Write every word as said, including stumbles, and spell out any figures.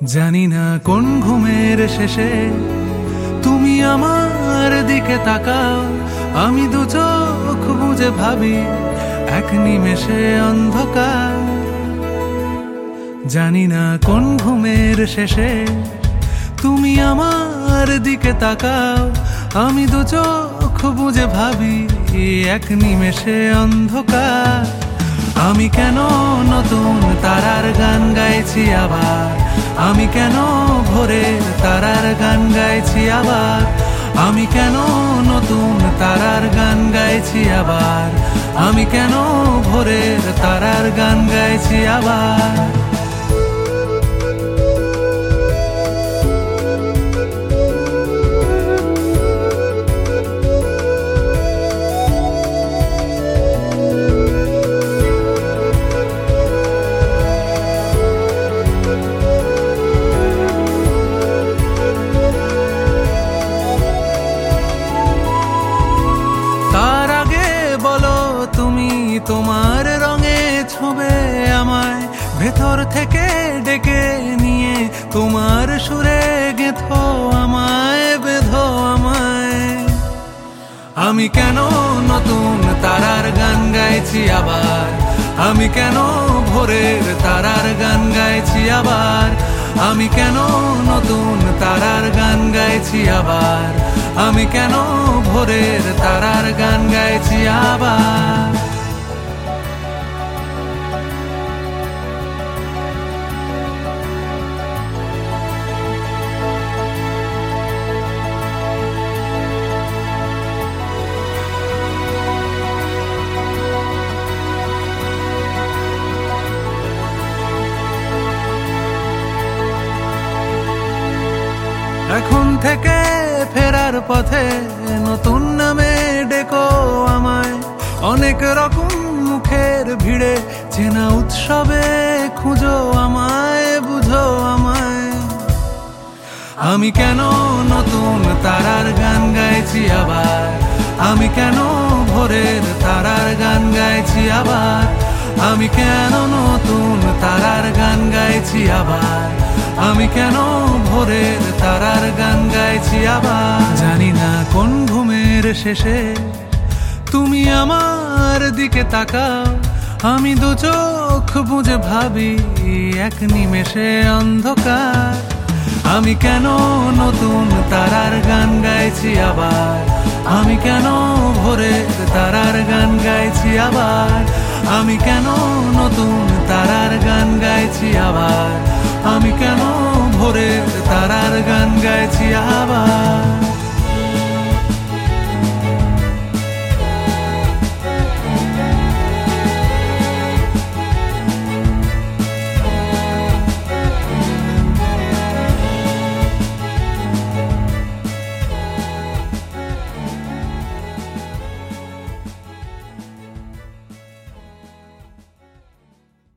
জানি না কোন ঘুমের শেষে তুমি আমার দিকে তাকাও, আমি দু চোখ বুজে ভাবি এক নিমেষে অন্ধকার। জানি না কোন ঘুমের শেষে তুমি আমার দিকে তাকাও, আমি দু চোখ বুজে ভাবি এক নিমেষে অন্ধকার। আমি কেন নতুন তারার গান গাইছি আবার, আমি কেন ভোরের তারার গান গাইছি আবার, আমি কেন নতুন তারার গান গাইছি আবার, আমি কেন ভোরের তারার গান গাইছি আবার। তোমার রঙে ছোবে আমায়, ভেতর থেকে ডেকে নিয়ে তোমার সুরে গেঁথো আমায়, বেঁধো আমায়। আমি কেন নতুন তারার গান গাইছি আবার, আমি কেন ভোরের তারার গান গাইছি আবার, আমি কেন নতুন তারার গান গাইছি আবার, আমি কেন ভোরের তারার গান গাইছি আবার। এখন থেকে ফেরার পথে নতুন নামে ডেকো আমায়, অনেক রকম মুখের ভিড়ে চেনা উৎসবে খুঁজো আমায়, বুঝো আমায়। আমি কেন নতুন তারার গান গাইছি আবার, আমি কেন ভোরের তারার গান গাইছি আবার, আমি কেন নতুন তারার গান গাইছি আবার, আমি কেন ভোরের তারার গান গাইছি আবার। জানি না কোন ঘুমের শেষে তুমি আমার দিকে তাকাও, আমি দু চোখ বুজে ভাবি এক নিমেষে অন্ধকার। আমি কেন নতুন তারার গান গাইছি আবার, আমি কেন ভোরের তারার গান গাইছি আবার, আমি কেন নতুন তারার গান গাইছি আবার, আমি কেন ভোরের তারার গান গাইছি আবার।